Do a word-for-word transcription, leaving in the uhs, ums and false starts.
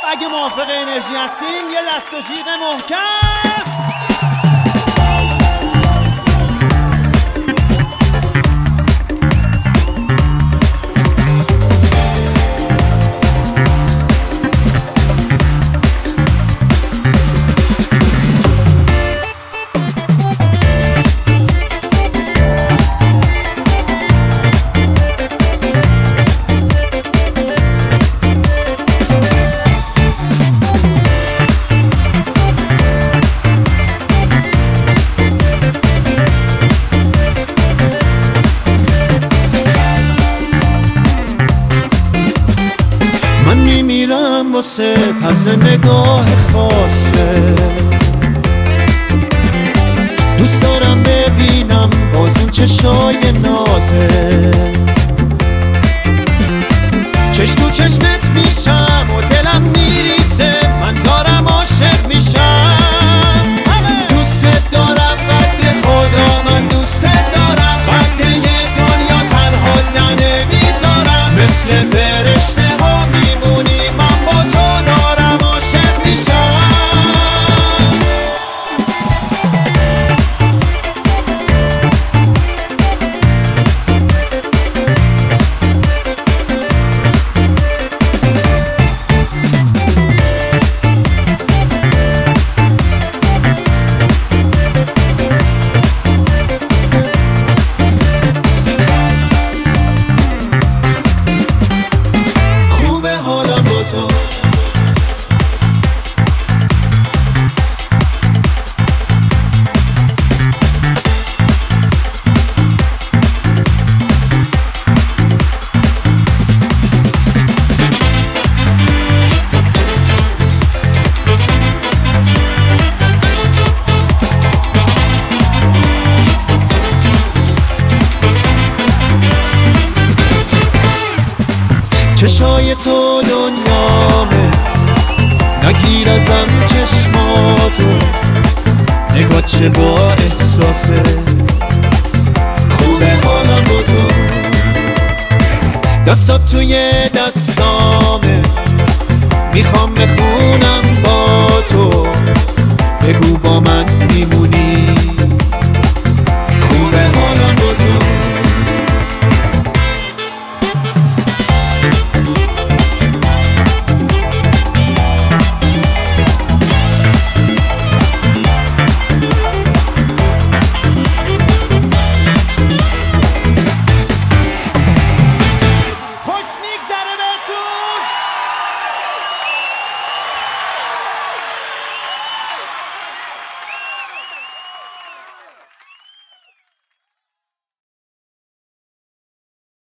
اگه موافق انرژی هستین یه دست و جیغ محکم. میمیرم واسه طرز نگاه خاصه، دوست دارم ببینم باز اون چشای نازه، چشم تو چشمت میشم و دلم میریسه، من دارم عاشق میشم. دوست دارم قد خدا، من دوست دارم قد یه دنیا تنها نمیذارم، مثل فرشته ها میمونی من با تو دارم عاشق میشم. خوبه حالم با تو، چشای تو دنیامه، نگیر ازم چشماتو، نگاه چه با احساسه، خوبه حالم با تو، دستات توی دستامه، میخوام بخونم با تو، بگو با من میمونی.